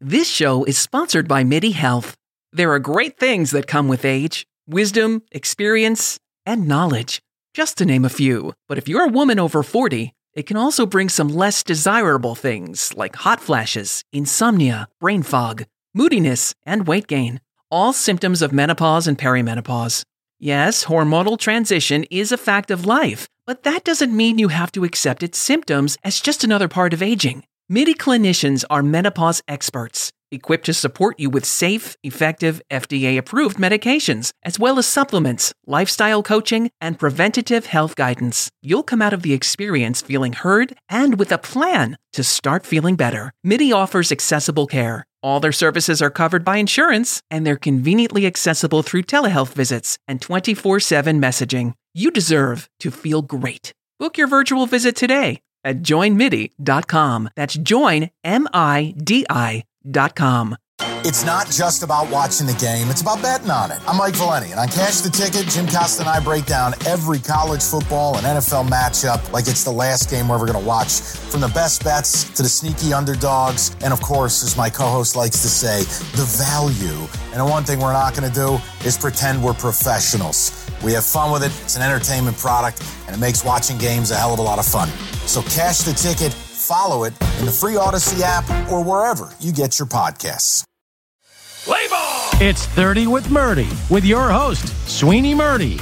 This show is sponsored by MIDI Health. There are great things that come with age: wisdom, experience, and knowledge, just to name a few. But if you're a woman over 40, it can also bring some less desirable things like hot flashes, insomnia, brain fog, moodiness, and weight gain. All symptoms of menopause and perimenopause. Yes, hormonal transition is a fact of life, but that doesn't mean you have to accept its symptoms as just another part of aging. MIDI clinicians are menopause experts, equipped to support you with safe, effective, FDA-approved medications, as well as supplements, lifestyle coaching, and preventative health guidance. You'll come out of the experience feeling heard and with a plan to start feeling better. MIDI offers accessible care. All their services are covered by insurance, and they're conveniently accessible through telehealth visits and 24/7 messaging. You deserve to feel great. Book your virtual visit today at joinmidi.com. That's joinmidi.com. It's not just about watching the game, it's about betting on it. I'm Mike Valeni, and on Cash the Ticket, Jim Costa and I break down every college football and NFL matchup like it's the last game we're ever going to watch. From the best bets to the sneaky underdogs, and of course, as my co-host likes to say, the value. And the one thing we're not going to do is pretend we're professionals. We have fun with it, it's an entertainment product, and it makes watching games a hell of a lot of fun. So Cash the Ticket, follow it in the free Odyssey app or wherever you get your podcasts. Play ball! It's 30 with Murdy, with your host, Sweeney Murdy.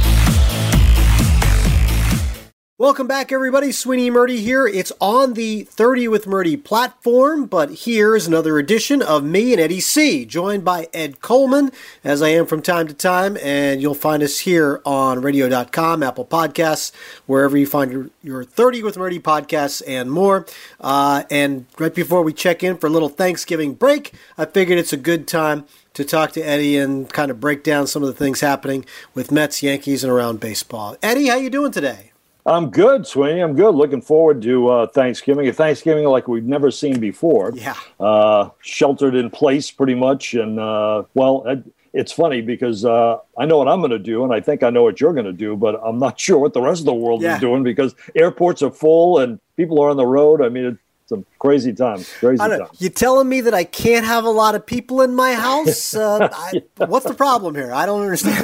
Welcome back, everybody. Sweeney Murdy here. It's on the 30 with Murdy platform, but here's another edition of me and Eddie C., joined by Ed Coleman, as I am from time to time, and you'll find us here on radio.com, Apple Podcasts, wherever you find your 30 with Murdy podcasts and more. And right before we check in for a little Thanksgiving break, I figured it's a good time to talk to Eddie and kind of break down some of the things happening with Mets, Yankees, and around baseball. Eddie, how you doing today? I'm good, Sweeney. I'm good. Looking forward to Thanksgiving. A Thanksgiving like we've never seen before. Yeah. Sheltered in place pretty much. And, it's funny because I know what I'm going to do, and I think I know what you're going to do, but I'm not sure what the rest of the world is doing because airports are full and people are on the road. I mean, it's a crazy time. You telling me that I can't have a lot of people in my house? What's the problem here? I don't understand.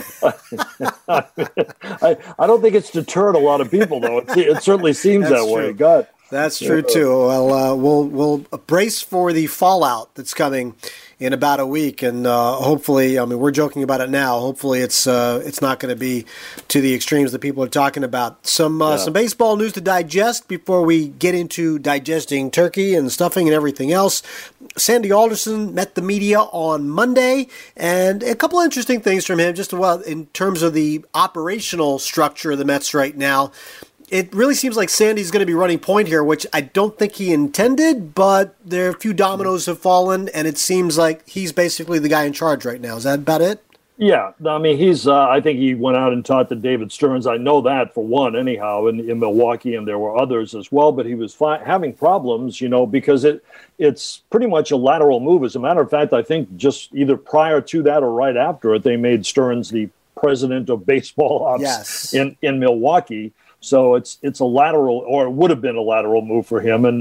I don't think it's deterred a lot of people, though. It certainly seems that way. God. That's true, too. Well, we'll brace for the fallout that's coming in about a week, and hopefully, I mean, we're joking about it now. Hopefully, it's not going to be to the extremes that people are talking about. Some baseball news to digest before we get into digesting turkey and stuffing and everything else. Sandy Alderson met the media on Monday, and a couple of interesting things from him, just in terms of the operational structure of the Mets right now. It really seems like Sandy's going to be running point here, which I don't think he intended, but there are a few dominoes have fallen, and it seems like he's basically the guy in charge right now. Is that about it? Yeah, I mean, I think he went out and talked to David Stearns. I know that, for one, anyhow, in Milwaukee, and there were others as well, but he was having problems, because it's pretty much a lateral move. As a matter of fact, I think just either prior to that or right after it, they made Stearns the president of baseball ops in Milwaukee. So it's a lateral, or it would have been a lateral move for him, and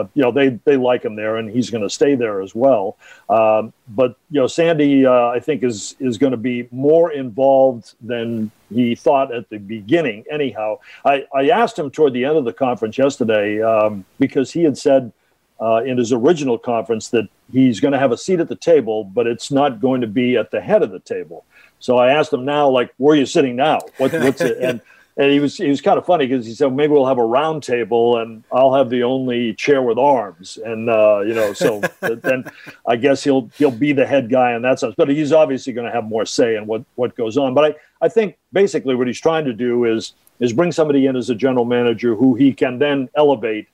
they like him there, and he's going to stay there as well. But Sandy, I think is going to be more involved than he thought at the beginning. Anyhow, I asked him toward the end of the conference yesterday because he had said in his original conference that he's going to have a seat at the table, but it's not going to be at the head of the table. So I asked him now, like, where are you sitting now? What's it? And he was kind of funny because he said, maybe we'll have a round table and I'll have the only chair with arms. And, so then I guess he'll be the head guy in that sense. But he's obviously going to have more say in what goes on. But I think basically what he's trying to do is bring somebody in as a general manager who he can then elevate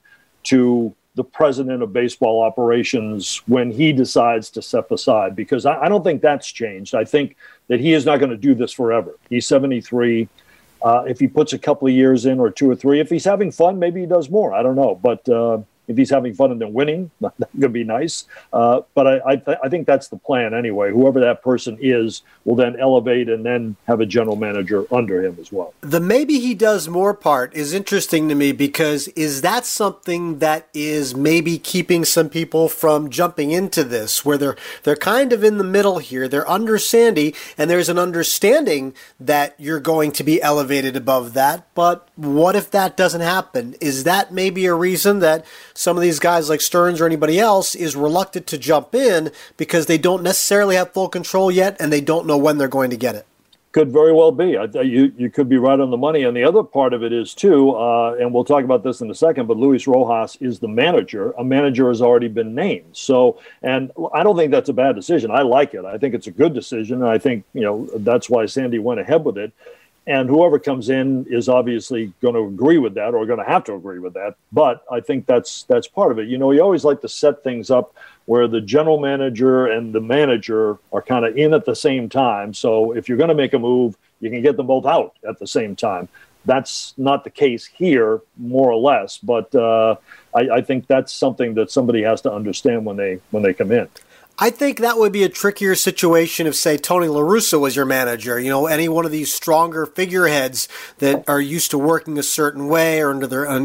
to the president of baseball operations when he decides to step aside. Because I don't think that's changed. I think that he is not going to do this forever. He's 73. If he puts a couple of years in or 2 or 3, if he's having fun, maybe he does more. I don't know. But if he's having fun and then winning, that could be nice. But I think that's the plan anyway. Whoever that person is will then elevate and then have a general manager under him as well. The maybe he does more part is interesting to me, because is that something that is maybe keeping some people from jumping into this, where they're kind of in the middle here. They're under Sandy, and there's an understanding that you're going to be elevated above that. But what if that doesn't happen? Is that maybe a reason that some of these guys like Stearns or anybody else is reluctant to jump in because they don't necessarily have full control yet and they don't know when they're going to get it? Could very well be. You could be right on the money. And the other part of it is, too, and we'll talk about this in a second, but Luis Rojas is the manager. A manager has already been named. So, and I don't think that's a bad decision. I like it. I think it's a good decision. And I think, that's why Sandy went ahead with it. And whoever comes in is obviously going to agree with that, or going to have to agree with that. But I think that's part of it. You always like to set things up where the general manager and the manager are kind of in at the same time. So if you're going to make a move, you can get them both out at the same time. That's not the case here, more or less. But I think that's something that somebody has to understand when they come in. I think that would be a trickier situation if, say, Tony La Russa was your manager. Any one of these stronger figureheads that are used to working a certain way or under their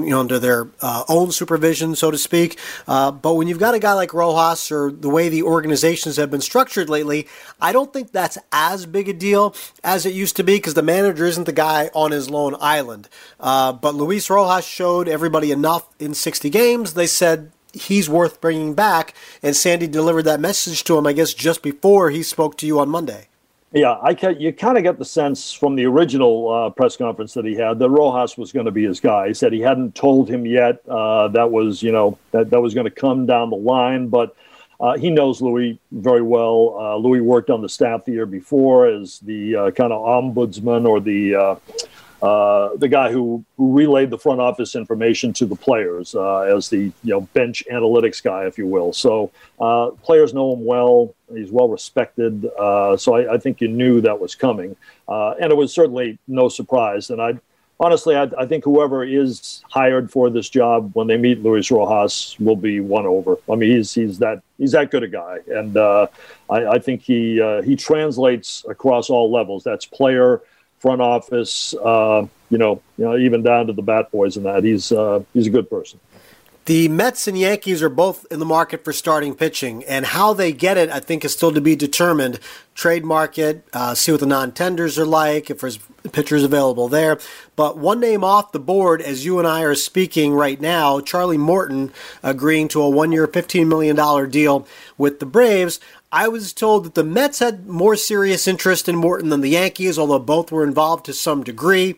own supervision, so to speak. But when you've got a guy like Rojas, or the way the organizations have been structured lately, I don't think that's as big a deal as it used to be, because the manager isn't the guy on his lone island. But Luis Rojas showed everybody enough in 60 games. They said he's worth bringing back, and Sandy delivered that message to him, I guess, just before he spoke to you on Monday. Yeah, you kind of get the sense from the original press conference that he had that Rojas was going to be his guy. He said he hadn't told him yet that was going to come down the line, but he knows Louis very well. Louis worked on the staff the year before as the kind of ombudsman, or the guy who relayed the front office information to the players as the bench analytics guy, if you will. So players know him well. He's well respected. So I think you knew that was coming. And it was certainly no surprise. And I think whoever is hired for this job, when they meet Luis Rojas, will be won over. I mean, he's that good a guy. And I think he translates across all levels. That's player, front office, even down to the bat boys and that. He's a good person. The Mets and Yankees are both in the market for starting pitching, and how they get it, I think, is still to be determined. Trade market, see what the non-tenders are like, if there's pitchers available there. But one name off the board, as you and I are speaking right now, Charlie Morton agreeing to a 1-year, $15 million deal with the Braves. I was told that the Mets had more serious interest in Morton than the Yankees, although both were involved to some degree.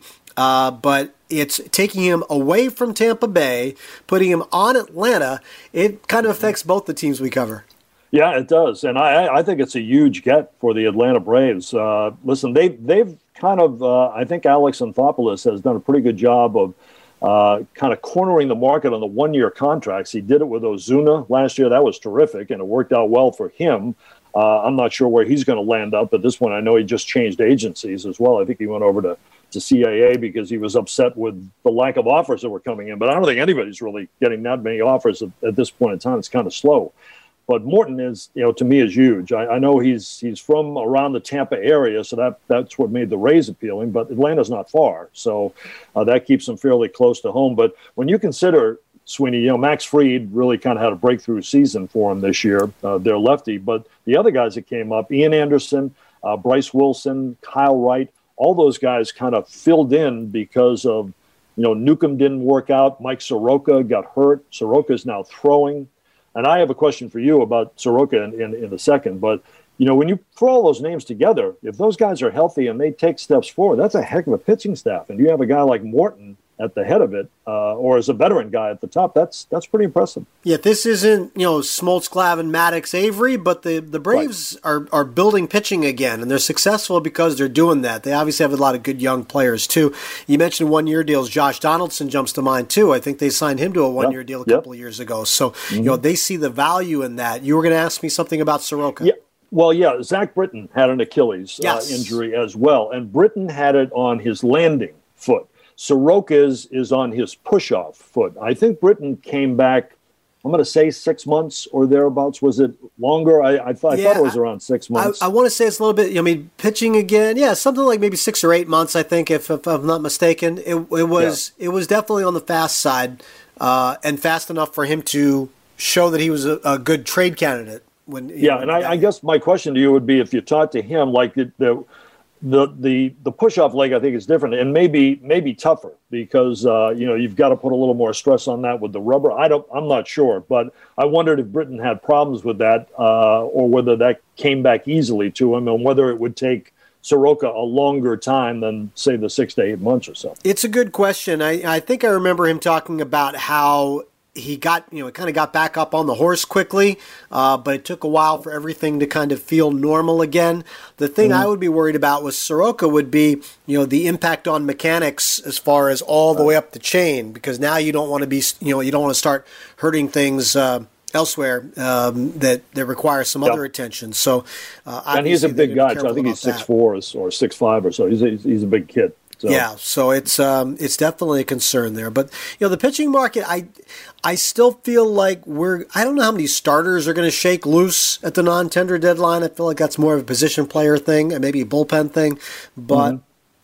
But it's taking him away from Tampa Bay, putting him on Atlanta. It kind of affects both the teams we cover. Yeah, it does. And I think it's a huge get for the Atlanta Braves. Listen, they've kind of, I think Alex Anthopoulos has done a pretty good job of kind of cornering the market on the 1-year contracts. He did it with Ozuna last year. That was terrific, and it worked out well for him. I'm not sure where he's going to land up at this point. I know he just changed agencies as well. I think he went over to CAA because he was upset with the lack of offers that were coming in. But I don't think anybody's really getting that many offers at this point in time. It's kind of slow. But Morton is, to me, is huge. I know he's from around the Tampa area, so that's what made the Rays appealing. But Atlanta's not far, so that keeps him fairly close to home. But when you consider, Sweeney, Max Fried really kind of had a breakthrough season for him this year. They're lefty. But the other guys that came up, Ian Anderson, Bryce Wilson, Kyle Wright, all those guys kind of filled in because of, Newcomb didn't work out. Mike Soroka got hurt. Soroka's now throwing. And I have a question for you about Soroka in a second. But, when you throw all those names together, if those guys are healthy and they take steps forward, that's a heck of a pitching staff. And you have a guy like Morton at the head of it, or as a veteran guy at the top, that's pretty impressive. Yeah, this isn't, Smoltz, Glavine, Maddox, Avery, but the Braves are building pitching again, and they're successful because they're doing that. They obviously have a lot of good young players, too. You mentioned 1-year deals. Josh Donaldson jumps to mind, too. I think they signed him to a 1-year deal a couple of years ago. So, they see the value in that. You were going to ask me something about Soroka. Yeah. Well, yeah, Zach Britton had an Achilles injury as well, and Britton had it on his landing foot. Soroka's is on his push-off foot. I think Britton came back I'm going to say 6 months or thereabouts. Was it longer? I thought it was around 6 months. I want to say it's a little bit. I mean, pitching again, something like maybe 6 or 8 months. I think, if I'm not mistaken, it was definitely on the fast side, and fast enough for him to show that he was a good trade candidate. I guess my question to you would be, if you talked to him, like the push-off leg, I think is different and maybe tougher because you've got to put a little more stress on that with the rubber. I'm not sure, but I wondered if Britton had problems with that or whether that came back easily to him and whether it would take Soroka a longer time than, say, the 6 to 8 months or so. It's a good question. I think I remember him talking about how he got, kind of got back up on the horse quickly, but it took a while for everything to kind of feel normal again. The thing I would be worried about with Soroka would be, the impact on mechanics as far as all the way up the chain, because now you don't want to be, you don't want to start hurting things elsewhere that require some other attention. So, and he's a big guy, so I think he's 6'4" or 6'5" or so. He's a big kid. So. Yeah, so it's definitely a concern there. But the pitching market, I still feel like I don't know how many starters are going to shake loose at the non-tender deadline. I feel like that's more of a position player thing and maybe a bullpen thing. But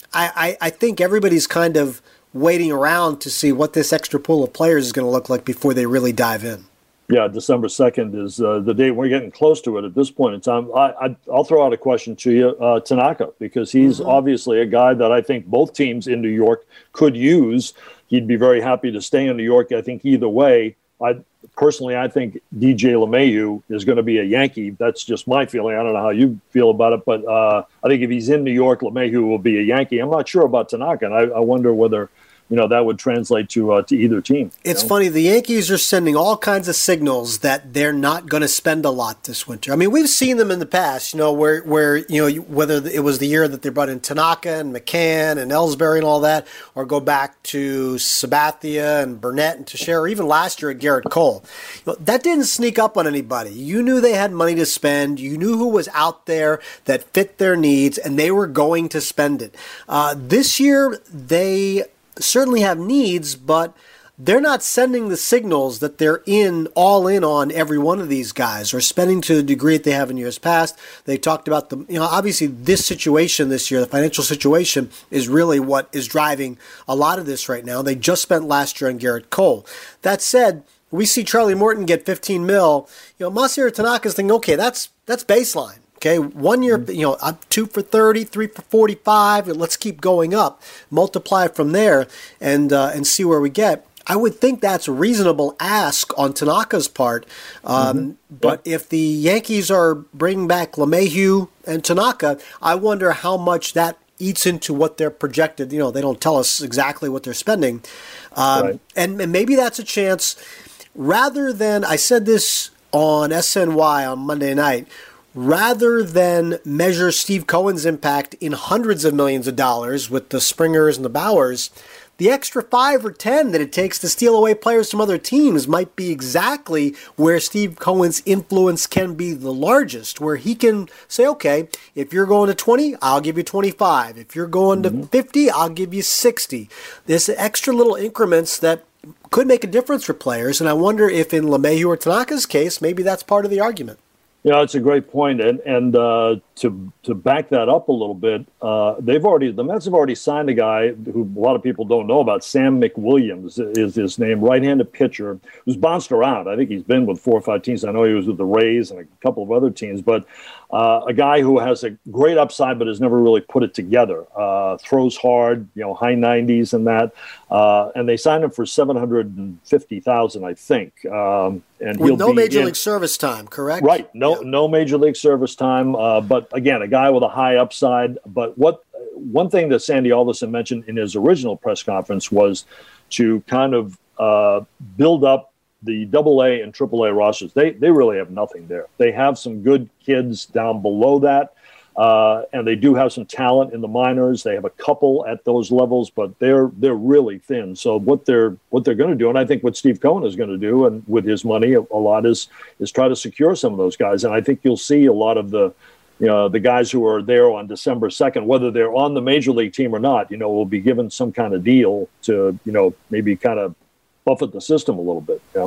I think everybody's kind of waiting around to see what this extra pool of players is going to look like before they really dive in. Yeah, December 2nd is the date. We're getting close to it at this point in time. I'll throw out a question to you, Tanaka, because he's obviously a guy that I think both teams in New York could use. He'd be very happy to stay in New York, I think, either way. I think DJ LeMahieu is going to be a Yankee. That's just my feeling. I don't know how you feel about it, but I think if he's in New York, LeMahieu will be a Yankee. I'm not sure about Tanaka, and I wonder whether that would translate to either team. It's funny. The Yankees are sending all kinds of signals that they're not going to spend a lot this winter. I mean, we've seen them in the past, where whether it was the year that they brought in Tanaka and McCann and Ellsbury and all that, or go back to Sabathia and Burnett and Teixeira, or even last year at Garrett Cole. That didn't sneak up on anybody. You knew they had money to spend. You knew who was out there that fit their needs, and they were going to spend it. This year, they certainly have needs, but they're not sending the signals that they're all in on every one of these guys or spending to the degree that they have in years past. They talked about obviously this situation this year, the financial situation, is really what is driving a lot of this right now. They just spent last year on Garrett Cole. That said, we see Charlie Morton get $15 million. Masahiro Tanaka's thinking, okay, that's baseline. Okay, 1 year, I'm 2 for 30, 3 for 45. Let's keep going up. Multiply from there and see where we get. I would think that's a reasonable ask on Tanaka's part. But if the Yankees are bringing back LeMahieu and Tanaka, I wonder how much that eats into what they're projected. They don't tell us exactly what they're spending. And maybe that's a chance. Rather than, I said this on SNY on Monday night, rather than measure Steve Cohen's impact in hundreds of millions of dollars with the Springers and the Bauers, the extra 5 or 10 that it takes to steal away players from other teams might be exactly where Steve Cohen's influence can be the largest, where he can say, okay, if you're going to 20, I'll give you 25. If you're going to 50, I'll give you 60. There's extra little increments that could make a difference for players, and I wonder if in LeMahieu or Tanaka's case, maybe that's part of the argument. Yeah, it's a great point, and to back that up a little bit, the Mets have already signed a guy who a lot of people don't know about. Sam McWilliams is his name, right-handed pitcher who's bounced around. I think he's been with 4 or 5 teams. I know he was with the Rays and a couple of other teams, but a guy who has a great upside but has never really put it together. Throws hard, high 90s and that. And they signed him for $750,000, I think. And with no major league service time, correct? Right. No major league service time. But again, a guy with a high upside. But one thing that Sandy Alderson mentioned in his original press conference was to kind of build up the AA and AAA rosters. They really have nothing there. They have some good kids down below that. And they do have some talent in the minors. They have a couple at those levels, but they're really thin. So what they're going to do, and I think what Steve Cohen is going to do, and with his money, a lot is try to secure some of those guys. And I think you'll see a lot of the guys who are there on December 2nd, whether they're on the major league team or not, will be given some kind of deal to maybe kind of buffet the system a little bit.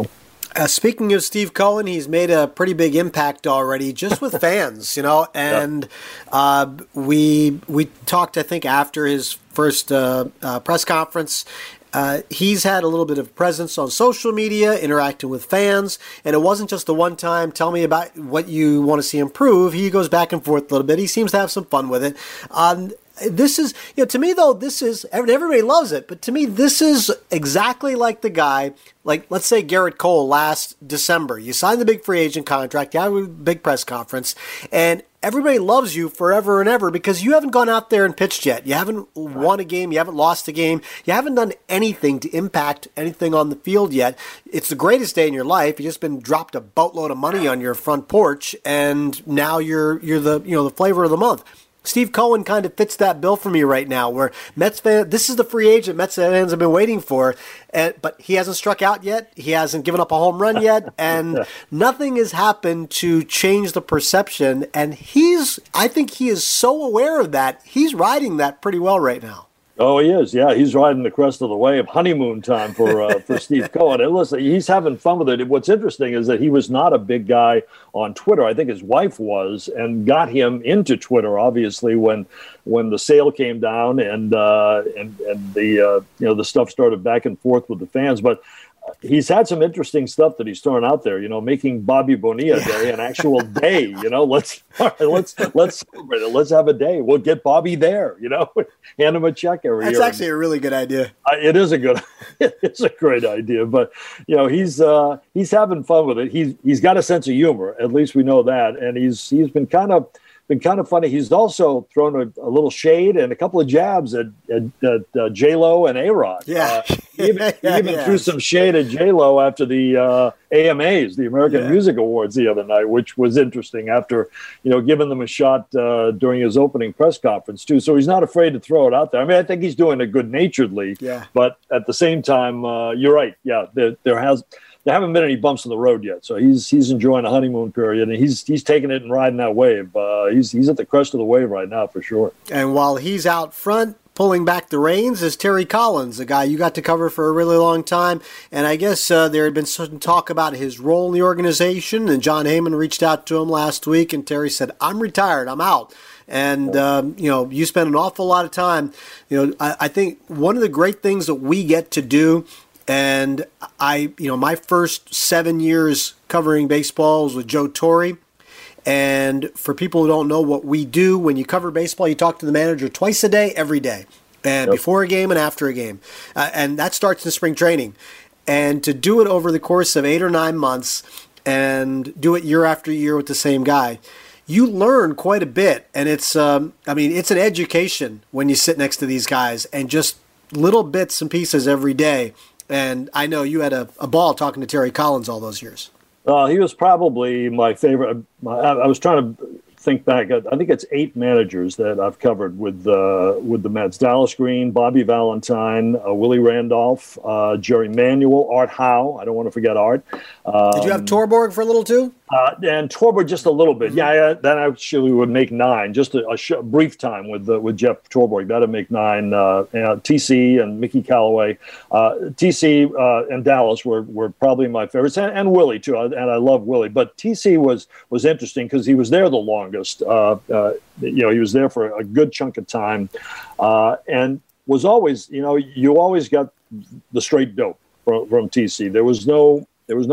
Speaking of Steve Cohen, he's made a pretty big impact already, just with fans, And we talked, I think, after his first press conference. He's had a little bit of presence on social media, interacting with fans, and it wasn't just the one time, tell me about what you want to see improve. He goes back and forth a little bit. He seems to have some fun with it. This is, to me, though, everybody loves it, but to me, this is exactly like the guy, like, let's say Garrett Cole last December. You signed the big free agent contract, you have a big press conference, and everybody loves you forever and ever because you haven't gone out there and pitched yet. You haven't won a game. You haven't lost a game. You haven't done anything to impact anything on the field yet. It's the greatest day in your life. You've just been dropped a boatload of money on your front porch, and now you're the flavor of the month. Steve Cohen kind of fits that bill for me right now, where Mets fans, this is the free agent Mets fans have been waiting for, but he hasn't struck out yet. He hasn't given up a home run yet, and nothing has happened to change the perception. And I think he is so aware of that. He's riding that pretty well right now. Oh, he is. Yeah, he's riding the crest of the wave. Honeymoon time for Steve Cohen. And listen, he's having fun with it. What's interesting is that he was not a big guy on Twitter. I think his wife was, and got him into Twitter. Obviously, when the sale came down and the stuff started back and forth with the fans, but. He's had some interesting stuff that he's throwing out there, making Bobby Bonilla Day an actual day. Let's celebrate it. Let's have a day. We'll get Bobby there, hand him a check every year. That's actually a really good idea. It's a great idea, but he's having fun with it. He's got a sense of humor. At least we know that. And he's been kind of funny. He's also thrown a little shade and a couple of jabs at J-Lo and A-Rod. Yeah. He even threw some shade at J-Lo after the AMAs, the American Music Awards, the other night, which was interesting after, giving them a shot during his opening press conference, too. So he's not afraid to throw it out there. I mean, I think he's doing it good-naturedly. Yeah. But at the same time, you're right. Yeah, there haven't been any bumps in the road yet, so he's enjoying a honeymoon period, and he's taking it and riding that wave. He's at the crest of the wave right now for sure. And while he's out front pulling back the reins is Terry Collins, a guy you got to cover for a really long time. And I guess there had been some talk about his role in the organization, and John Heyman reached out to him last week, and Terry said, "I'm retired. I'm out." And, you spend an awful lot of time. I think one of the great things that we get to do, and my first 7 years covering baseball was with Joe Torre. And for people who don't know what we do, when you cover baseball, you talk to the manager twice a day, every day, and before a game and after a game. And that starts in spring training. And to do it over the course of 8 or 9 months and do it year after year with the same guy, you learn quite a bit. And it's an education when you sit next to these guys and just little bits and pieces every day. And I know you had a ball talking to Terry Collins all those years. He was probably my favorite. I was trying to think back. I think it's 8 managers that I've covered with the Mets: Dallas Green, Bobby Valentine, Willie Randolph, Jerry Manuel, Art Howe. I don't want to forget Art. Did you have Torborg for a little too? And Torborg just a little bit. Yeah, that actually would make 9. Just a brief time with Jeff Torborg. That'd make 9. TC and Mickey Callaway. TC and Dallas were probably my favorites, and Willie too. And I love Willie, but TC was interesting because he was there the longest. He was there for a good chunk of time, and was always, you always got the straight dope from TC. There was no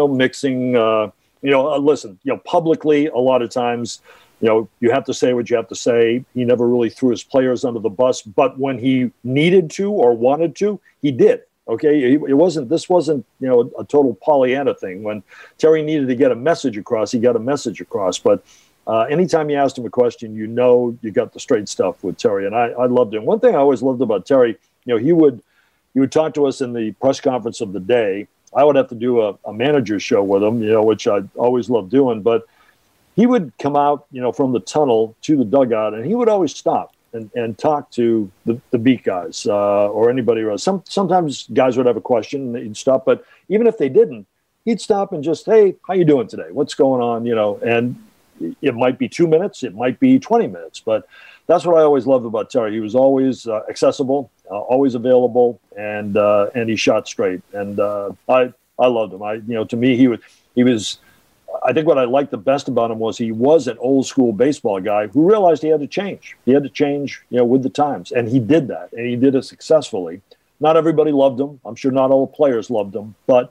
mixing. Listen, publicly, a lot of times, you have to say what you have to say. He never really threw his players under the bus, but when he needed to or wanted to, he did. Okay, this wasn't a total Pollyanna thing. When Terry needed to get a message across, he got a message across. But anytime you asked him a question, you got the straight stuff with Terry, and I loved him. One thing I always loved about Terry, he would talk to us in the press conference of the day. I would have to do a manager's show with him, which I always loved doing. But he would come out, from the tunnel to the dugout, and he would always stop and talk to the beat guys or anybody else. Sometimes guys would have a question, and he'd stop. But even if they didn't, he'd stop and just, "Hey, how you doing today? What's going on?" And it might be 2 minutes, it might be 20 minutes, but that's what I always loved about Terry. He was always accessible, always available, and he shot straight. And I loved him. To me, he was. I think what I liked the best about him was he was an old school baseball guy who realized he had to change. He had to change, with the times, and he did that, and he did it successfully. Not everybody loved him. I'm sure not all the players loved him, but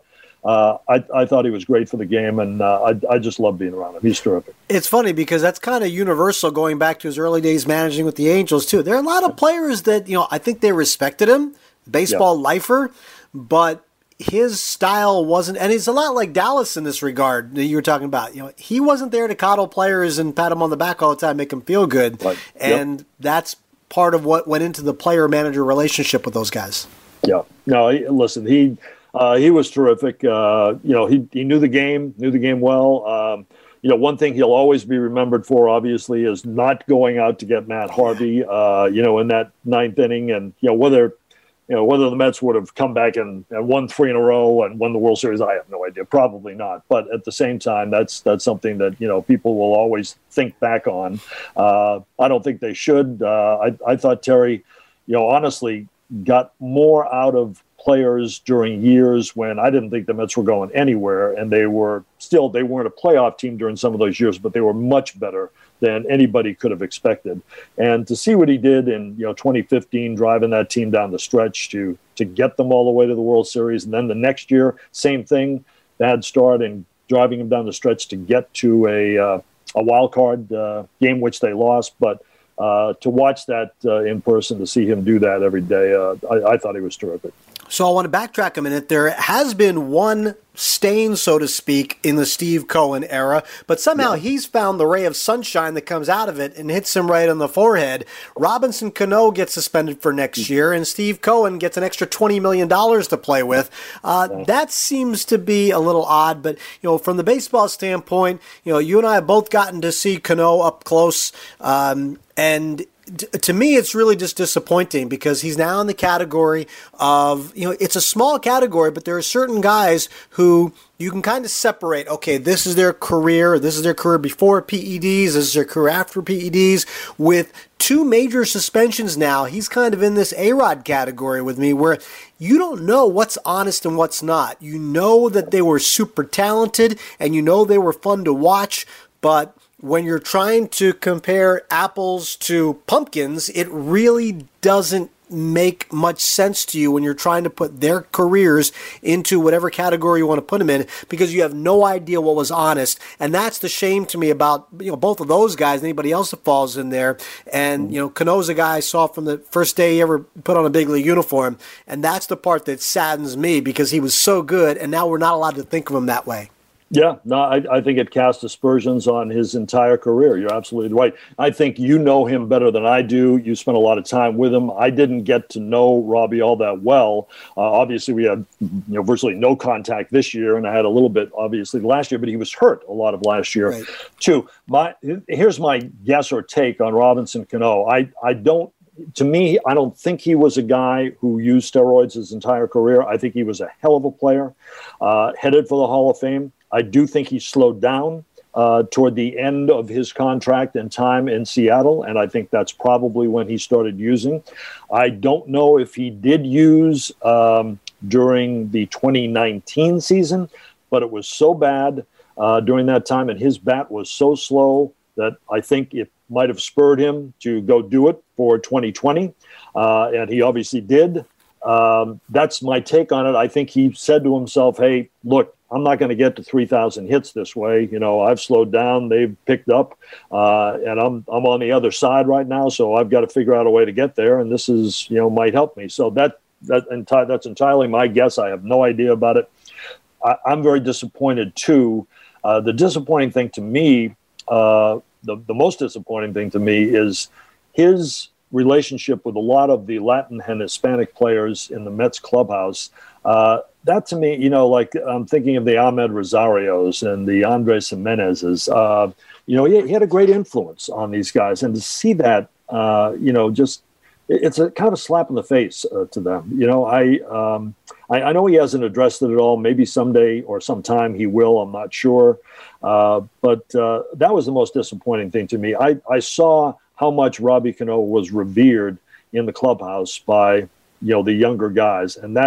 I thought he was great for the game, and I just love being around him. He's terrific. It's funny because that's kind of universal going back to his early days managing with the Angels, too. There are a lot of players that, I think they respected him, baseball lifer, but his style wasn't, and he's a lot like Dallas in this regard that you were talking about. He wasn't there to coddle players and pat them on the back all the time, make them feel good. Right. And that's part of what went into the player-manager relationship with those guys. Yeah. No, listen, he was terrific. He knew the game well. One thing he'll always be remembered for, obviously, is not going out to get Matt Harvey, in that ninth inning. And, whether the Mets would have come back and won 3 in a row and won the World Series, I have no idea. Probably not. But at the same time, that's something that, people will always think back on. I don't think they should. I thought Terry, honestly, got more out of players during years when I didn't think the Mets were going anywhere, and they weren't a playoff team during some of those years, but they were much better than anybody could have expected. And to see what he did in 2015, driving that team down the stretch to get them all the way to the World Series, and then the next year, same thing, bad start, and driving them down the stretch to get to a wild card game, which they lost, but to watch that in person, to see him do that every day, I thought he was terrific. So I want to backtrack a minute. There has been one stain, so to speak, in the Steve Cohen era, but somehow he's found the ray of sunshine that comes out of it and hits him right on the forehead. Robinson Cano gets suspended for next year, and Steve Cohen gets an extra $20 million to play with. That seems to be a little odd, but from the baseball standpoint, you and I have both gotten to see Cano up close, and to me, it's really just disappointing because he's now in the category of, it's a small category, but there are certain guys who you can kind of separate. Okay, this is their career. This is their career before PEDs. This is their career after PEDs. With 2 major suspensions now, he's kind of in this A-Rod category with me where you don't know what's honest and what's not. You know that they were super talented and they were fun to watch, but when you're trying to compare apples to pumpkins, it really doesn't make much sense to you when you're trying to put their careers into whatever category you want to put them in, because you have no idea what was honest. And that's the shame to me about both of those guys and anybody else that falls in there. And Cano's a guy I saw from the first day he ever put on a big league uniform, and that's the part that saddens me because he was so good, and now we're not allowed to think of him that way. Yeah, no, I think it casts aspersions on his entire career. You're absolutely right. I think you know him better than I do. You spent a lot of time with him. I didn't get to know Robbie all that well. Obviously, we had virtually no contact this year, and I had a little bit, obviously, last year, but he was hurt a lot of last year, too. Here's my guess or take on Robinson Cano. To me, I don't think he was a guy who used steroids his entire career. I think he was a hell of a player, headed for the Hall of Fame. I do think he slowed down toward the end of his contract and time in Seattle, and I think that's probably when he started using. I don't know if he did use during the 2019 season, but it was so bad during that time, and his bat was so slow that I think it might have spurred him to go do it for 2020, and he obviously did. That's my take on it. I think he said to himself, hey, look, I'm not going to get to 3,000 hits this way. I've slowed down. They've picked up, and I'm on the other side right now. So I've got to figure out a way to get there, and this is might help me. So that's entirely my guess. I have no idea about it. I'm very disappointed too. The disappointing thing to me, the most disappointing thing to me, is his relationship with a lot of the Latin and Hispanic players in the Mets clubhouse. That to me, I'm thinking of the Ahmed Rosarios and the Andres Jimenezes. He had a great influence on these guys, and to see that, it's a kind of a slap in the face to them. I know he hasn't addressed it at all. Maybe someday or sometime he will. I'm not sure. But that was the most disappointing thing to me. I saw how much Robbie Cano was revered in the clubhouse by the younger guys, and that's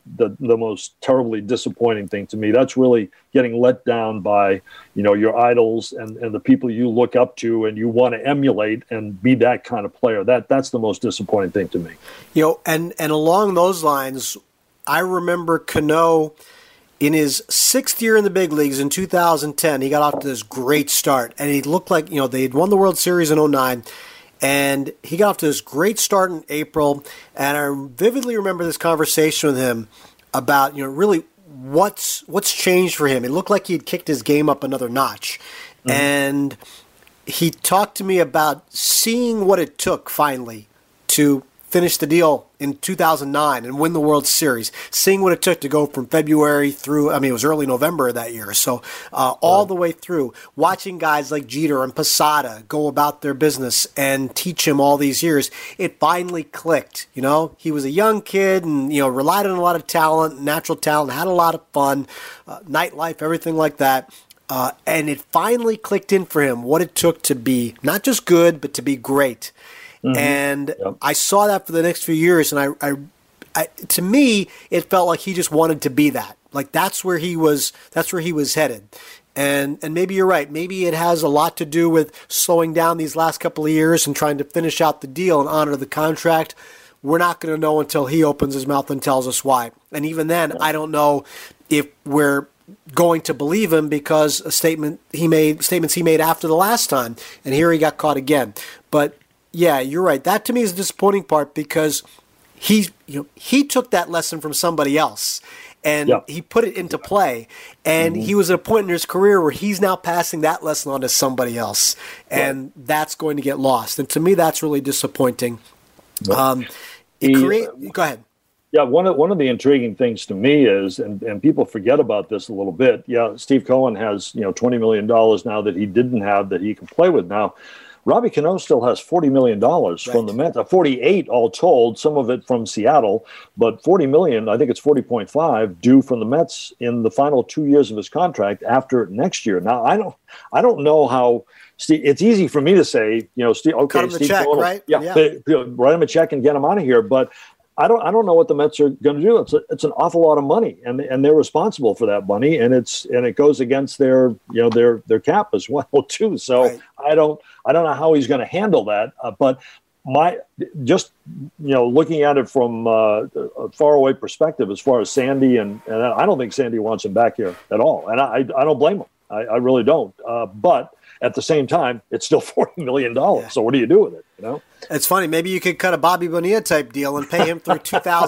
the most terribly disappointing thing to me. That's really getting let down by, your idols and the people you look up to and you want to emulate and be that kind of player. That's the most disappointing thing to me. And along those lines, I remember Cano in his 6th year in the big leagues in 2010. He got off to this great start, and he looked like, they had won the World Series in 2009. And he got off to this great start in April, and I vividly remember this conversation with him about, really what's changed for him. It looked like he had kicked his game up another notch. Mm-hmm. And he talked to me about seeing what it took finally to finish the deal in 2009 and win the World Series, seeing what it took to go from February through, it was early November of that year, so all the way through, watching guys like Jeter and Posada go about their business and teach him all these years, it finally clicked. He was a young kid and, relied on a lot of talent, natural talent, had a lot of fun, nightlife, everything like that. And it finally clicked in for him what it took to be not just good, but to be great. Mm-hmm. And I saw that for the next few years, and I to me, it felt like he just wanted to be that. Like that's where he was headed. And maybe you're right. Maybe it has a lot to do with slowing down these last couple of years and trying to finish out the deal and honor the contract. We're not going to know until he opens his mouth and tells us why. And even then, I don't know if we're going to believe him because statements he made after the last time, and here he got caught again. But yeah, you're right. That to me is the disappointing part because he took that lesson from somebody else and he put it into play. And he was at a point in his career where he's now passing that lesson on to somebody else, and that's going to get lost. And to me, that's really disappointing. Go ahead. Yeah, one of the intriguing things to me is, and people forget about this a little bit. Yeah, Steve Cohen has $20 million now that he didn't have that he can play with now. Robbie Cano still has $40 million from the Mets, 48 all told, some of it from Seattle, but $40 million, I think it's 40.5, due from the Mets in the final 2 years of his contract after next year. Now, I don't know how. Steve, it's easy for me to say, Steve. Okay, cut him Steve, the check, right? Write him a check and get him out of here, but. I don't know what the Mets are going to do. It's an awful lot of money, and they're responsible for that money, and it goes against their cap as well too. So right. I don't know how he's going to handle that. But looking at it from a faraway perspective, as far as Sandy and I don't think Sandy wants him back here at all, and I don't blame him. I really don't. But at the same time, it's still $40 million. Yeah. So what do you do with it? It's funny. Maybe you could cut a Bobby Bonilla type deal and pay him through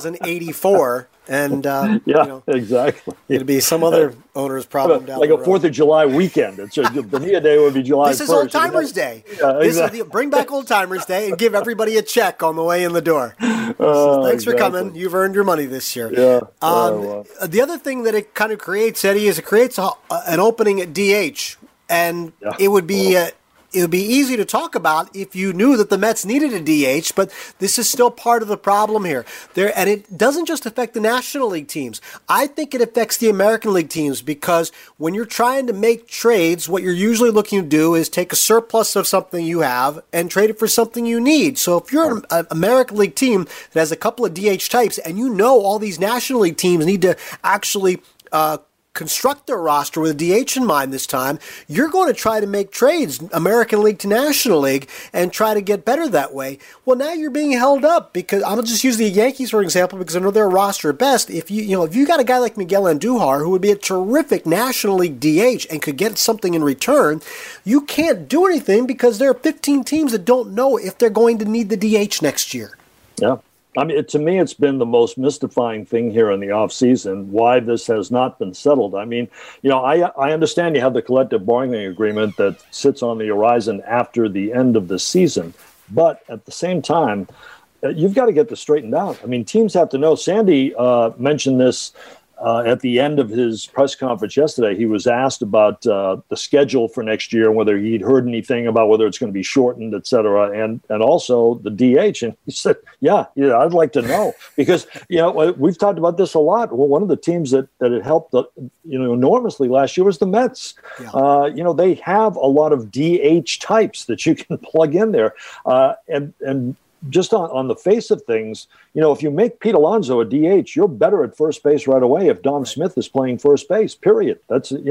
2084. And exactly. It'd be some other owner's problem down like the a road. 4th of July weekend. It's Bonilla Day would be July 1st. This is Old Timers Day. Yeah, exactly. Bring back Old Timers Day and give everybody a check on the way in the door. Thanks for coming. You've earned your money this year. Yeah. The other thing that it kind of creates, Eddie, is it creates an opening at DH. And it would be easy to talk about if you knew that the Mets needed a DH, but this is still part of the problem here. And it doesn't just affect the National League teams. I think it affects the American League teams because when you're trying to make trades, what you're usually looking to do is take a surplus of something you have and trade it for something you need. So if you're an American League team that has a couple of DH types and you know all these National League teams need to actually construct their roster with a DH in mind this time, you're going to try to make trades, American League to National League, and try to get better that way. Well, now you're being held up because I'm going to just use the Yankees for example because I know their roster best. If you got a guy like Miguel Andujar who would be a terrific National League DH and could get something in return, you can't do anything because there are 15 teams that don't know if they're going to need the DH next year. Yeah. I mean, to me, it's been the most mystifying thing here in the offseason, why this has not been settled. I mean, I understand you have the collective bargaining agreement that sits on the horizon after the end of the season. But at the same time, you've got to get this straightened out. I mean, teams have to know. Sandy mentioned this at the end of his press conference yesterday. He was asked about the schedule for next year, whether he'd heard anything about whether it's going to be shortened, et cetera, and also the DH. And he said, yeah, I'd like to know because, we've talked about this a lot. Well, one of the teams that it helped, enormously last year was the Mets. Yeah. They have a lot of DH types that you can plug in there. And just on the face of things, if you make Pete Alonso a DH, you're better at first base right away if Dom Smith is playing first base, period. That's, end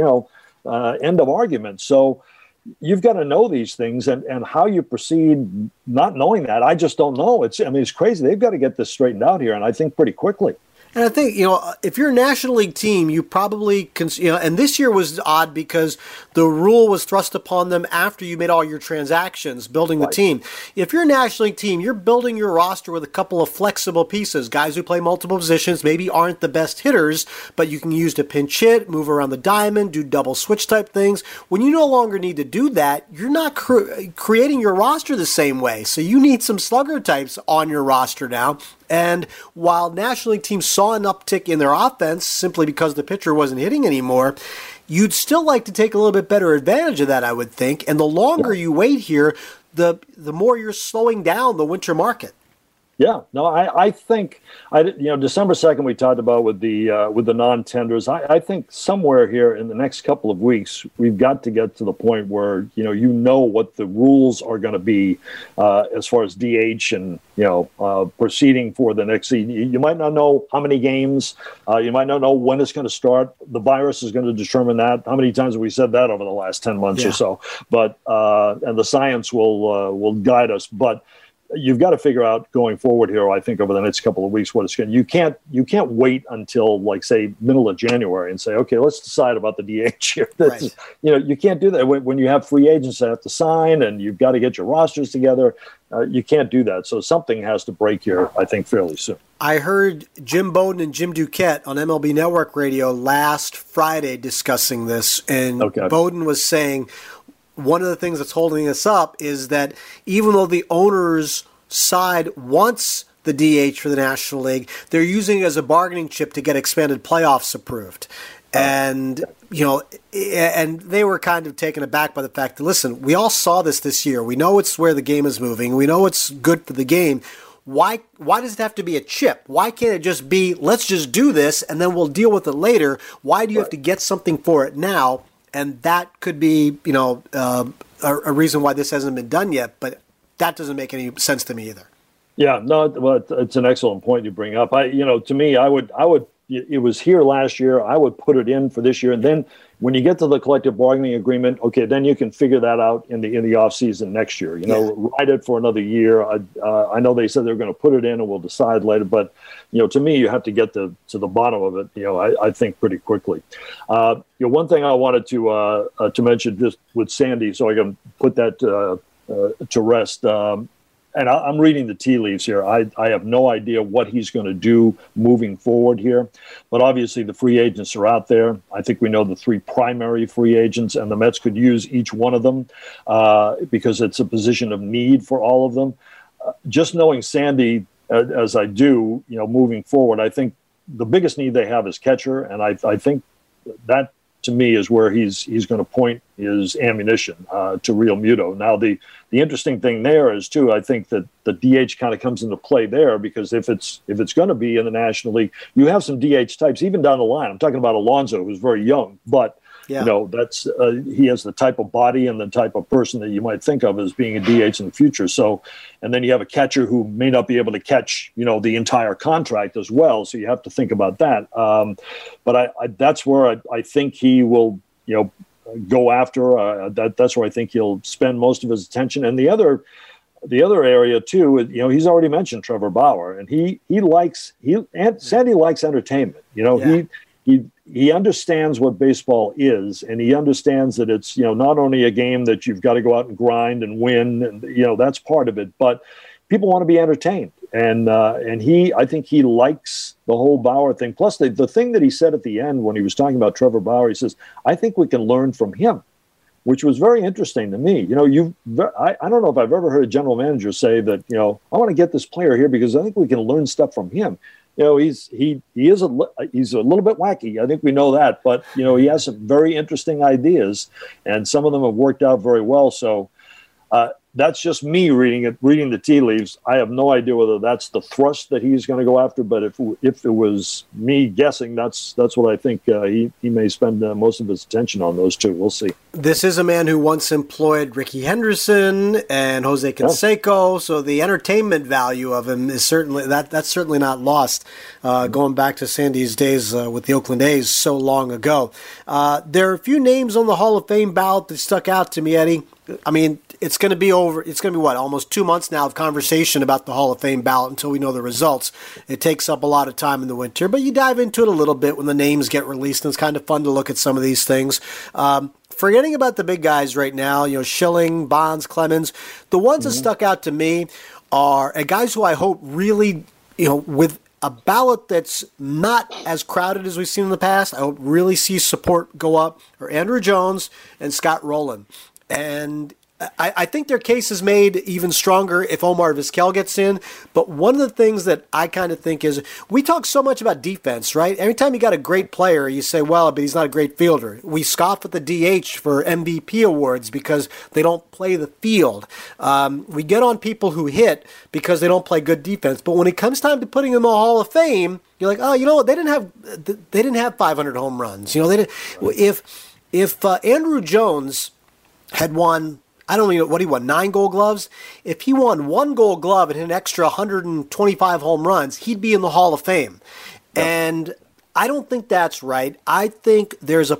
of argument. So you've got to know these things, and how you proceed not knowing that, I just don't know. It's crazy. They've got to get this straightened out here, and I think pretty quickly. And I think, if you're a National League team, you probably and this year was odd because the rule was thrust upon them after you made all your transactions, building the team. If you're a National League team, you're building your roster with a couple of flexible pieces, guys who play multiple positions, maybe aren't the best hitters, but you can use to pinch hit, move around the diamond, do double switch type things. When you no longer need to do that, you're not creating your roster the same way. So you need some slugger types on your roster now. And while National League teams saw an uptick in their offense simply because the pitcher wasn't hitting anymore, you'd still like to take a little bit better advantage of that, I would think. And the longer you wait here, the more you're slowing down the winter market. Yeah, no, I think December 2nd we talked about with the non-tenders. I think somewhere here in the next couple of weeks we've got to get to the point where what the rules are going to be as far as DH and proceeding for the next season. You might not know how many games, you might not know when it's going to start. The virus is going to determine that. How many times have we said that over the last 10 months or so? But and the science will guide us, but. You've got to figure out going forward here, I think, over the next couple of weeks what it's going to. You can't wait until, like, say, middle of January and say, okay, let's decide about the DH here. That's, you can't do that when you have free agents that have to sign and you've got to get your rosters together. You can't do that. So something has to break here, I think, fairly soon. I heard Jim Bowden and Jim Duquette on MLB Network Radio last Friday discussing this, and Bowden was saying, one of the things that's holding us up is that even though the owner's side wants the DH for the National League, they're using it as a bargaining chip to get expanded playoffs approved. And, and they were kind of taken aback by the fact that, listen, we all saw this year. We know it's where the game is moving. We know it's good for the game. Why does it have to be a chip? Why can't it just be, let's just do this and then we'll deal with it later? Why do you have to get something for it now? And that could be, a reason why this hasn't been done yet. But that doesn't make any sense to me either. Yeah, no, well, it's an excellent point you bring up. To me, I would. It was here last year. I would put it in for this year, and then when you get to the collective bargaining agreement, okay, then you can figure that out in the off season next year. Ride it for another year. I know they said they're going to put it in, and we'll decide later. But to me, you have to get to the bottom of it. I think pretty quickly. One thing I wanted to mention just with Sandy, so I can put that to rest. And I'm reading the tea leaves here. I have no idea what he's going to do moving forward here. But obviously the free agents are out there. I think we know the three primary free agents, and the Mets could use each one of them because it's a position of need for all of them. Just knowing Sandy as I do, moving forward, I think the biggest need they have is catcher. And I think that, to me, is where he's going to point his ammunition to Real Muto. Now, the interesting thing there is, too, I think that the DH kind of comes into play there because if it's going to be in the National League, you have some DH types, even down the line. I'm talking about Alonso, who's very young, but that's he has the type of body and the type of person that you might think of as being a DH in the future. So, and then you have a catcher who may not be able to catch, the entire contract as well. So you have to think about that. But that's where I think he will, go after. That's where I think he'll spend most of his attention. And the other area too, he's already mentioned Trevor Bauer, and Sandy likes entertainment. He understands what baseball is, and he understands that it's, not only a game that you've got to go out and grind and win, and, that's part of it, but people want to be entertained. And I think he likes the whole Bauer thing. Plus the thing that he said at the end when he was talking about Trevor Bauer, he says, I think we can learn from him, which was very interesting to me. I don't know if I've ever heard a general manager say that, I want to get this player here because I think we can learn stuff from him. He's a little bit wacky. I think we know that, but he has some very interesting ideas, and some of them have worked out very well. So that's just me reading the tea leaves. I have no idea whether that's the thrust that he's going to go after, but if it was me guessing, that's what I think. He may spend most of his attention on those two. We'll see. This is a man who once employed Ricky Henderson and Jose Canseco, so the entertainment value of him is that's certainly not lost. Going back to Sandy's days with the Oakland A's so long ago, there are a few names on the Hall of Fame ballot that stuck out to me, Eddie. I mean, it's going to be almost 2 months now of conversation about the Hall of Fame ballot until we know the results. It takes up a lot of time in the winter, but you dive into it a little bit when the names get released, and it's kind of fun to look at some of these things. Forgetting about the big guys right now, Schilling, Bonds, Clemens, the ones that stuck out to me are guys who I hope really, with a ballot that's not as crowded as we've seen in the past, I hope really see support go up, are Andruw Jones and Scott Rowland. And I think their case is made even stronger if Omar Vizquel gets in. But one of the things that I kind of think is, we talk so much about defense, right? Every time you got a great player, you say, well, but he's not a great fielder. We scoff at the DH for MVP awards because they don't play the field. We get on people who hit because they don't play good defense. But when it comes time to putting them in the Hall of Fame, you're like, oh, you know what? They didn't have 500 home runs. They didn't. If Andruw Jones had won, I don't know what he won, 9 Gold Gloves. If he won 1 Gold Glove and hit an extra 125 home runs, he'd be in the Hall of Fame. Yep. And I don't think that's right. I think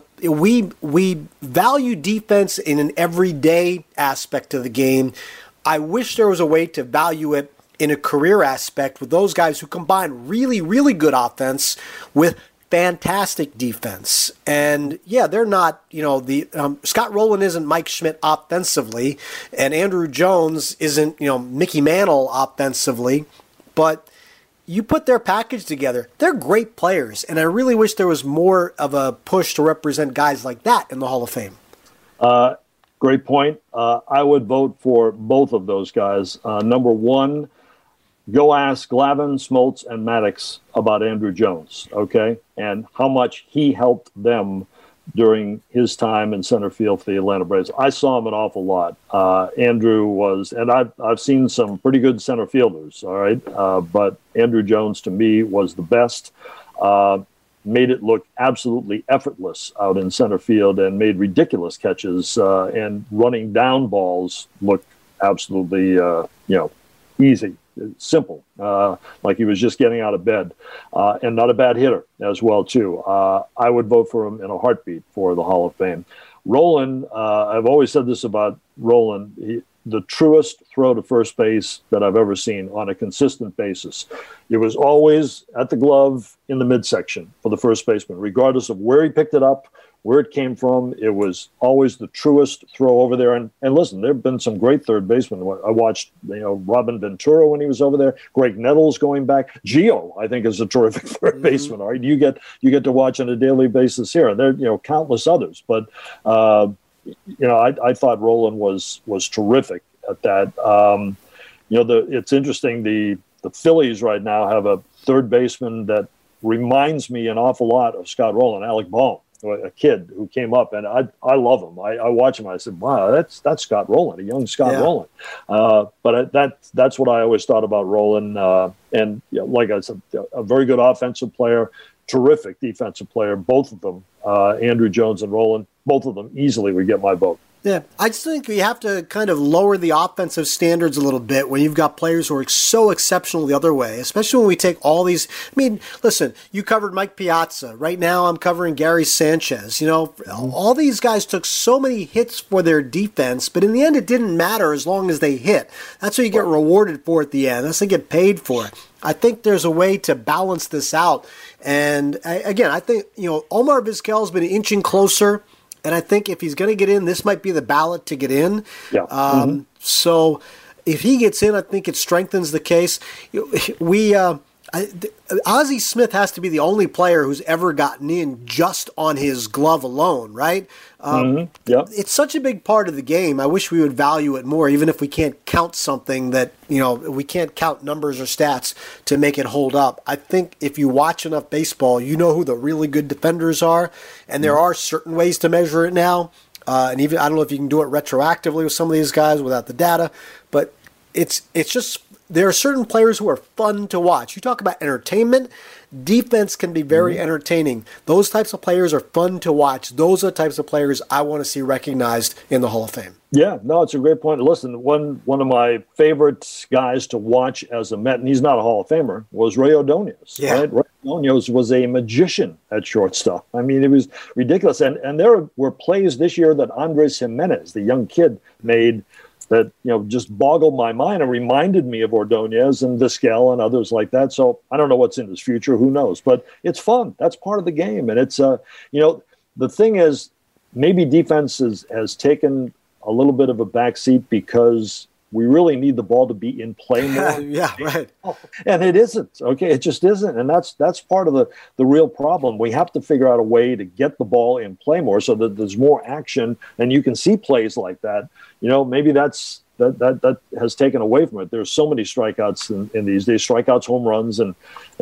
we value defense in an everyday aspect of the game. I wish there was a way to value it in a career aspect with those guys who combine really, really good offense with fantastic defense. And yeah, they're not, Scott Rowland isn't Mike Schmidt offensively, and Andruw Jones isn't, Mickey Mantle offensively, but you put their package together, they're great players, and I really wish there was more of a push to represent guys like that in the Hall of Fame. Great point. I would vote for both of those guys. Number one, go ask Glavine, Smoltz, and Maddox about Andruw Jones, okay, and how much he helped them during his time in center field for the Atlanta Braves. I saw him an awful lot. Andruw was, and I've seen some pretty good center fielders, all right, but Andruw Jones to me was the best. Made it look absolutely effortless out in center field and made ridiculous catches and running down balls look absolutely, easy. Simple, like he was just getting out of bed, and not a bad hitter as well, too. I would vote for him in a heartbeat for the Hall of Fame. Rowland, I've always said this about Rowland, the truest throw to first base that I've ever seen on a consistent basis. It was always at the glove in the midsection for the first baseman, regardless of where he picked it up, where it came from. It was always the truest throw over there. And listen, there have been some great third basemen. I watched, Robin Ventura when he was over there. Greg Nettles going back. Gio, I think, is a terrific third baseman. All right, you get to watch on a daily basis here. And there are countless others. But I thought Rowland was terrific at that. It's interesting. The Phillies right now have a third baseman that reminds me an awful lot of Scott Rowland, Alec Bohm. A kid who came up, and I love him. I watch him. I said, "Wow, that's Scott Rowland, a young Scott Rowland." But that's what I always thought about Rowland. And like I said, a very good offensive player, terrific defensive player. Both of them, Andruw Jones and Rowland, both of them easily would get my vote. Yeah, I just think we have to kind of lower the offensive standards a little bit when you've got players who are so exceptional the other way, especially when we take all these. I mean, listen, you covered Mike Piazza. Right now I'm covering Gary Sanchez. All these guys took so many hits for their defense, but in the end it didn't matter as long as they hit. That's what you get rewarded for at the end. That's what you get paid for. I think there's a way to balance this out. And again, I think, Omar Vizquel's been inching closer. And I think if he's going to get in, this might be the ballot to get in. Yeah. So if he gets in, I think it strengthens the case. Ozzie Smith has to be the only player who's ever gotten in just on his glove alone, right? It's such a big part of the game. I wish we would value it more, even if we can't count something that, we can't count numbers or stats to make it hold up. I think if you watch enough baseball, you know who the really good defenders are, and there are certain ways to measure it now. and even I don't know if you can do it retroactively with some of these guys without the data, but it's just there are certain players who are fun to watch. You talk about entertainment. Defense can be very entertaining. Those types of players are fun to watch. Those are the types of players I want to see recognized in the Hall of Fame. Yeah, no, it's a great point. Listen, one of my favorite guys to watch as a Met, and he's not a Hall of Famer, was Ray Ordonez. Yeah. Right? Ray Ordonez was a magician at shortstop. I mean, it was ridiculous. And there were plays this year that Andres Jimenez, the young kid, made that just boggled my mind and reminded me of Ordonez and Vizquel and others like that. So I don't know what's in his future. Who knows? But it's fun. That's part of the game. And it's, the thing is, maybe defense has taken a little bit of a backseat because we really need the ball to be in play more. Yeah, right. And it isn't. Okay, it just isn't. And that's part of the real problem. We have to figure out a way to get the ball in play more so that there's more action and you can see plays like that. Maybe that has taken away from it. There's so many strikeouts in these days, strikeouts, home runs, and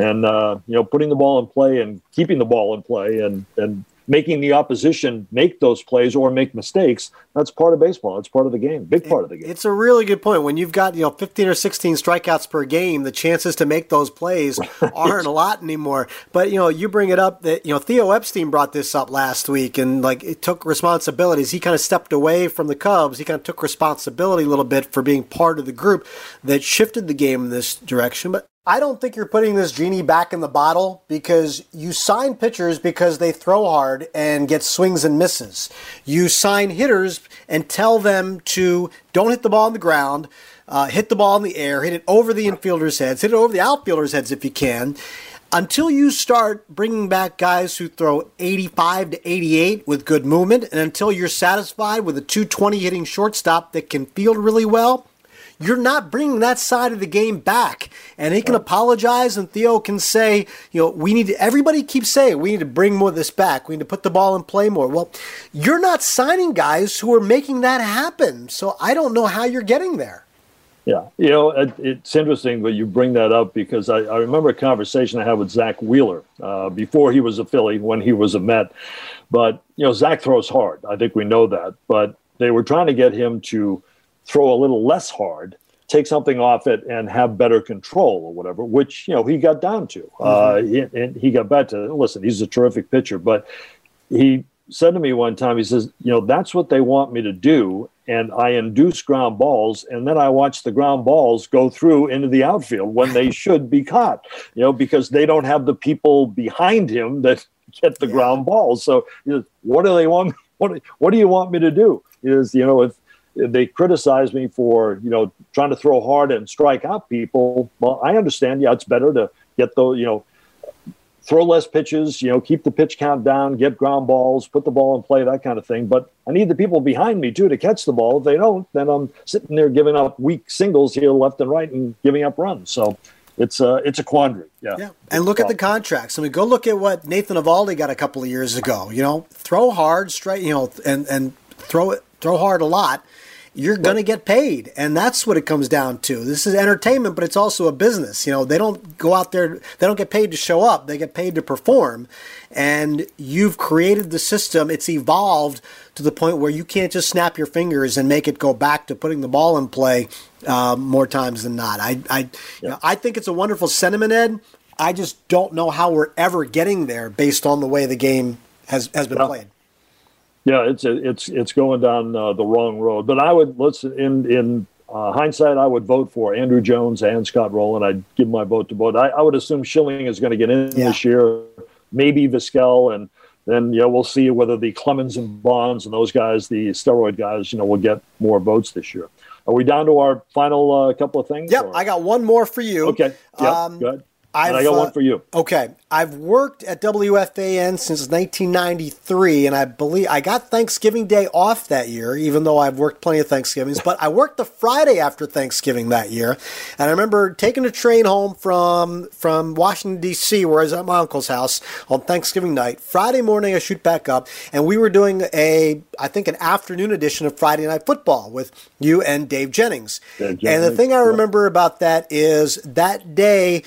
putting the ball in play and keeping the ball in play and making the opposition make those plays or make mistakes. That's part of baseball. It's part of the game, big part of the game. It's a really good point. When you've got 15 or 16 strikeouts per game, the chances to make those plays aren't a lot anymore. But you bring it up that Theo Epstein brought this up last week, and it took responsibilities. He kind of stepped away from the Cubs. He kind of took responsibility a little bit for being part of the group that shifted the game in this direction. But I don't think you're putting this genie back in the bottle, because you sign pitchers because they throw hard and get swings and misses. You sign hitters and tell them to don't hit the ball on the ground, hit the ball in the air, hit it over the infielders' heads, hit it over the outfielders' heads if you can, until you start bringing back guys who throw 85 to 88 with good movement, and until you're satisfied with a 220 hitting shortstop that can field really well. You're not bringing that side of the game back. And he can apologize, and Theo can say, everybody keeps saying, we need to bring more of this back. We need to put the ball in play more. Well, you're not signing guys who are making that happen. So I don't know how you're getting there. Yeah. It's interesting that you bring that up, because I remember a conversation I had with Zach Wheeler before he was a Philly, when he was a Met. But, Zach throws hard. I think we know that. But they were trying to get him to throw a little less hard, take something off it, and have better control or whatever, which, he got down to. And he got back to, listen, he's a terrific pitcher. But he said to me one time, he says, that's what they want me to do. And I induce ground balls, and then I watch the ground balls go through into the outfield when they should be caught, because they don't have the people behind him that get the ground balls. So what do they want? What do you want me to do? If they criticize me for, trying to throw hard and strike out people. Well, I understand. Yeah, it's better to get those, throw less pitches, keep the pitch count down, get ground balls, put the ball in play, that kind of thing. But I need the people behind me, too, to catch the ball. If they don't, then I'm sitting there giving up weak singles here left and right and giving up runs. So it's a quandary. Yeah. And look at the contracts. Go look at what Nathan Eovaldi got a couple of years ago. Throw hard, straight, and throw hard a lot. You're going to get paid, and that's what it comes down to. This is entertainment, but it's also a business. They don't go out there, they don't get paid to show up, they get paid to perform. And you've created the system, it's evolved to the point where you can't just snap your fingers and make it go back to putting the ball in play more times than not. I think it's a wonderful sentiment, Ed. I just don't know how we're ever getting there based on the way the game has been played. Yeah, it's going down the wrong road. But I would in hindsight, I would vote for Andrew Jones and Scott Rowland. I'd give my vote to both. I would assume Schilling is going to get in this year, maybe Vizquel, and then we'll see whether the Clemens and Bonds and those guys, the steroid guys, will get more votes this year. Are we down to our final couple of things? Yep, I got one more for you. Okay, yep, good. And I got one for you. Okay. I've worked at WFAN since 1993, and I believe I got Thanksgiving Day off that year, even though I've worked plenty of Thanksgivings. But I worked the Friday after Thanksgiving that year, and I remember taking a train home from Washington, D.C., where I was at my uncle's house on Thanksgiving night. Friday morning, I shoot back up, and we were doing an afternoon edition of Friday Night Football with you and Dave Jennings. And the thing I remember about that is that day,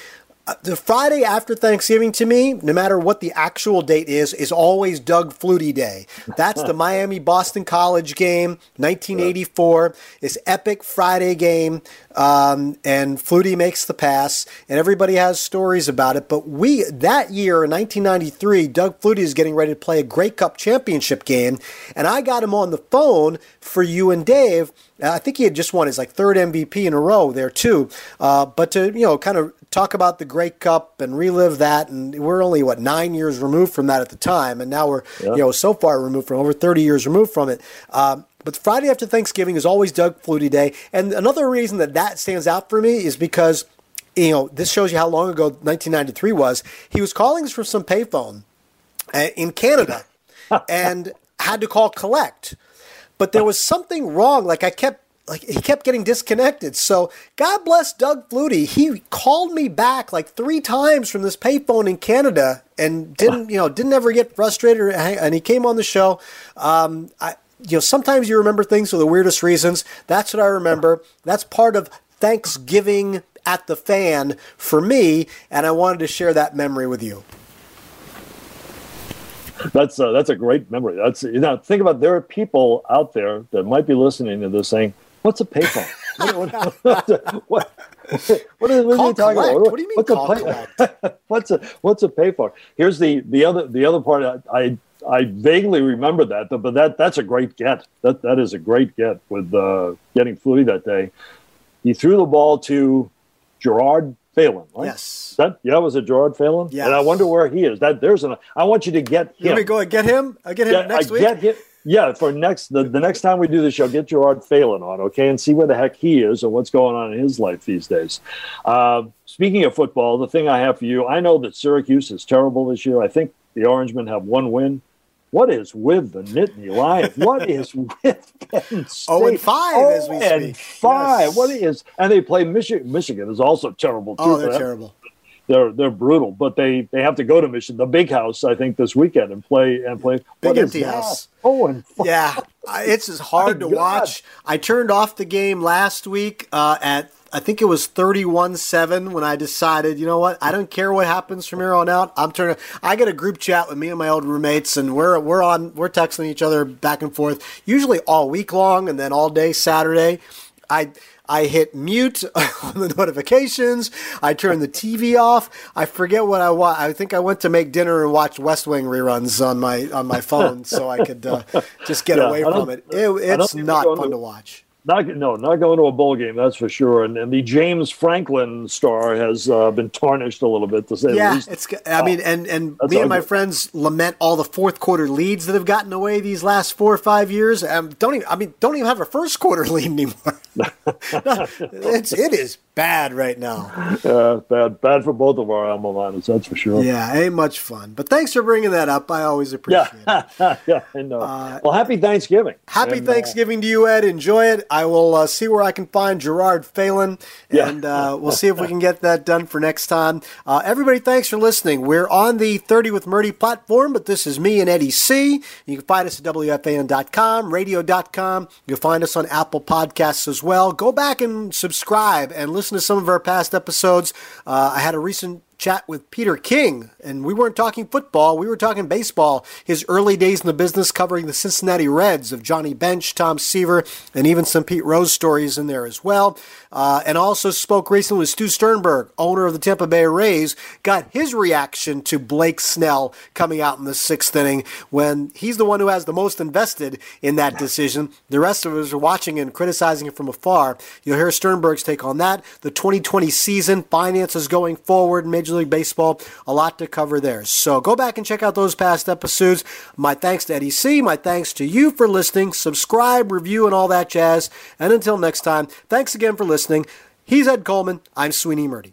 The Friday after Thanksgiving to me, no matter what the actual date is always Doug Flutie Day. That's the Miami-Boston College game, 1984. This epic Friday game, and Flutie makes the pass, and everybody has stories about it. But that year in 1993, Doug Flutie is getting ready to play a Grey Cup championship game, and I got him on the phone for you and Dave. I think he had just won his third MVP in a row there too. But to kind of talk about the Grey Cup and relive that, and we're only 9 years removed from that at the time, and now we're so far removed from over 30 years removed from it. But Friday after Thanksgiving is always Doug Flutie Day, and another reason that stands out for me is because this shows you how long ago 1993 was. He was calling us from some payphone in Canada and had to call collect. But there was something wrong. He kept getting disconnected. So God bless Doug Flutie. He called me back 3 times from this payphone in Canada and didn't ever get frustrated. And he came on the show. Sometimes you remember things for the weirdest reasons. That's what I remember. That's part of Thanksgiving at the Fan for me, and I wanted to share that memory with you. That's a great memory. Think about, there are people out there that might be listening to this saying, "What's a payphone? what are you talking about? What do you mean call collect? What's a payphone?" Here's the other part. I vaguely remember that, but that's a great get. That is a great get with getting Flutie that day. He threw the ball to Gerard Phelan, right? Yes. Was it Gerard Phelan? Yes. And I wonder where he is. I want you to get him. Let me go and get him. I get him next week. Get him. Yeah, for the next time we do the show, get Gerard Phelan on, okay, and see where the heck he is and what's going on in his life these days. Speaking of football, the thing I have for you, I know that Syracuse is terrible this year. I think the Orangemen have 1 win. What is with the Nittany Lions? What is with Penn State? 0-5 as we speak. 0-5. Yes. What is? And they play Michigan. Michigan is also terrible too. Oh, they're terrible. They're brutal, but they have to go to Michigan, the Big House, I think, this weekend and play. Big empty house. 0-5. Yeah, it's just hard to watch. I turned off the game last week at, I think it was 31-7 when I decided, you know what, I don't care what happens from here on out. I got a group chat with me and my old roommates, and we're texting each other back and forth, usually all week long and then all day Saturday. I hit mute on the notifications. I turned the TV off. I forget what I watched. I think I went to make dinner and watch West Wing reruns on my phone so I could just get away from it. It's not fun to watch. Not going to a bowl game, that's for sure. And the James Franklin star has been tarnished a little bit, to say the least. And me and my friends lament all the fourth quarter leads that have gotten away these last 4 or 5 years. Don't even have a first quarter lead anymore. It is bad right now. Bad for both of our alma maters, that's for sure. Yeah, ain't much fun. But thanks for bringing that up. I always appreciate it. Yeah, I know. Well, happy Thanksgiving. Happy Thanksgiving to you, Ed. Enjoy it. I will see where I can find Gerard Phelan, and we'll see if we can get that done for next time. Everybody, thanks for listening. We're on the 30 with Murdy platform, but this is me and Eddie C. You can find us at WFAN.com, radio.com. You'll find us on Apple Podcasts as well. Go back and subscribe and listen to some of our past episodes. I had a recent chat with Peter King, and we weren't talking football, we were talking baseball. His early days in the business, covering the Cincinnati Reds of Johnny Bench, Tom Seaver, and even some Pete Rose stories in there as well. And also spoke recently with Stu Sternberg, owner of the Tampa Bay Rays, got his reaction to Blake Snell coming out in the 6th inning, when he's the one who has the most invested in that decision. The rest of us are watching and criticizing it from afar. You'll hear Sternberg's take on that, the 2020 season, finances going forward, Major League Baseball, a lot to cover there. So go back and check out those past episodes. My thanks to Eddie C. My thanks to you for listening. Subscribe, review, and all that jazz. And until next time, thanks again for listening. He's Ed Coleman. I'm Sweeney Murdy.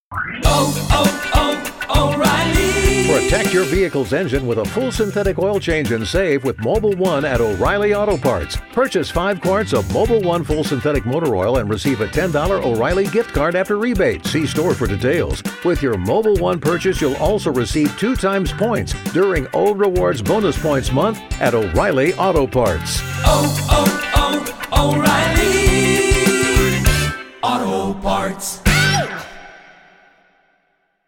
O'Reilly. Protect your vehicle's engine with a full synthetic oil change and save with Mobil 1 at O'Reilly Auto Parts. Purchase 5 quarts of Mobil 1 full synthetic motor oil and receive a $10 O'Reilly gift card after rebate. See store for details. With your Mobil 1 purchase, you'll also receive 2 times points during Old Rewards Bonus Points Month at O'Reilly Auto Parts. O'Reilly Auto Parts.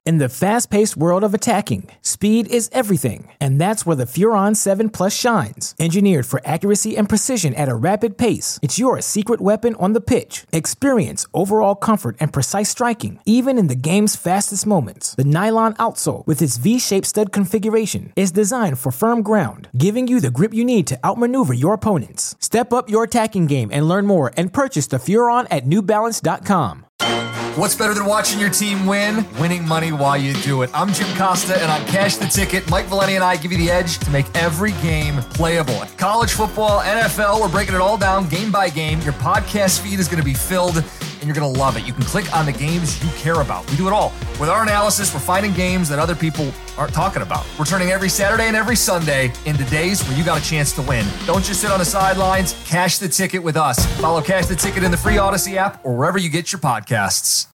In the fast-paced world of attacking, speed is everything, and that's where the Furon 7 Plus shines. Engineered for accuracy and precision at a rapid pace, it's your secret weapon on the pitch. Experience overall comfort and precise striking, even in the game's fastest moments. The nylon outsole, with its V-shaped stud configuration, is designed for firm ground, giving you the grip you need to outmaneuver your opponents. Step up your attacking game and learn more and purchase the Furon at NewBalance.com. What's better than watching your team win? Winning money while you do it. I'm Jim Costa, and on Cash the Ticket, Mike Valeni and I give you the edge to make every game playable. College football, NFL, we're breaking it all down game by game. Your podcast feed is going to be filled, and you're going to love it. You can click on the games you care about. We do it all. With our analysis, we're finding games that other people aren't talking about. We're turning every Saturday and every Sunday into days where you got a chance to win. Don't just sit on the sidelines. Cash the Ticket with us. Follow Cash the Ticket in the free Odyssey app or wherever you get your podcasts.